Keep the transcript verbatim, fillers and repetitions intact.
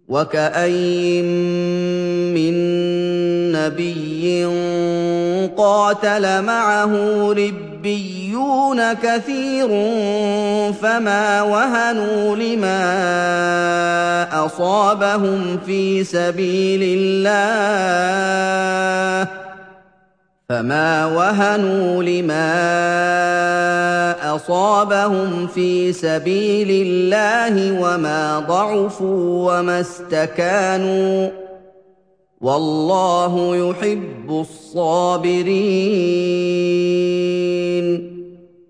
وَكَأَيِّن مِّن نَّبِيٍّ قَاتَلَ مَعَهُ رِبِّيُّونَ كَثِيرٌ فَمَا وَهَنُوا لِمَا أَصَابَهُمْ فِي سَبِيلِ اللَّهِ فما وهنوا لما أصابهم في سبيل الله وما ضعفوا وما استكانوا والله يحب الصابرين